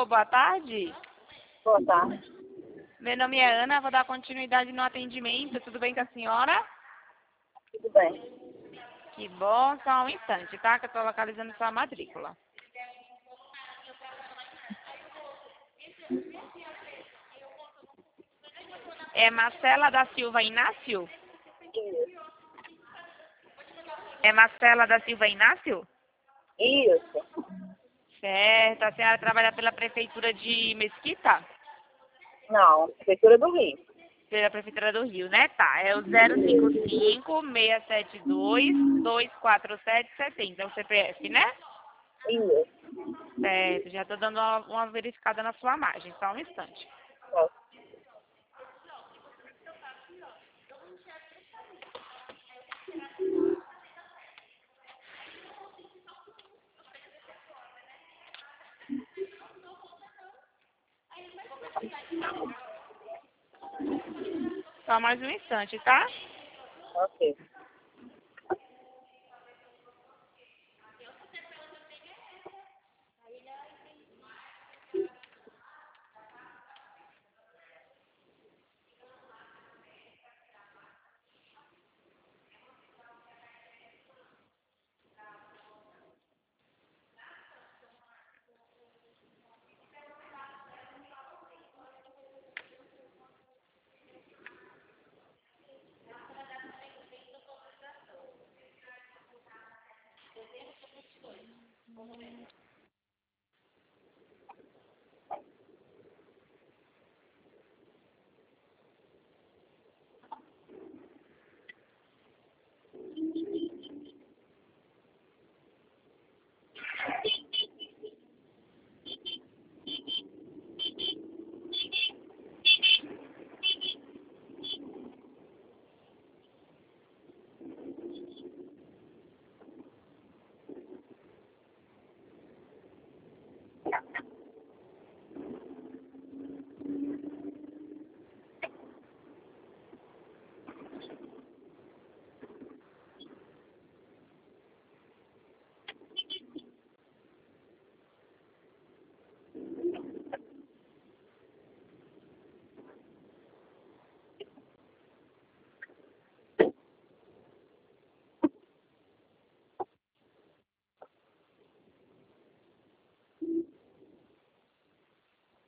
Alô, boa tarde. Boa tarde. Meu nome é Ana, vou dar continuidade no atendimento. Tudo bem com a senhora? Tudo bem. Que bom, só um instante, tá? Que eu tô localizando sua matrícula. É Marcela da Silva Inácio? Isso. É Marcela da Silva Inácio? Isso. Certo. A senhora trabalha pela Prefeitura de Mesquita? Não, Prefeitura do Rio. Pela Prefeitura do Rio, né? Tá. É o 055-672-24770. É o CPF, né? Isso. Certo. Já tô dando uma verificada na sua margem. Só um instante. Tá. Só mais um instante, tá? Ok.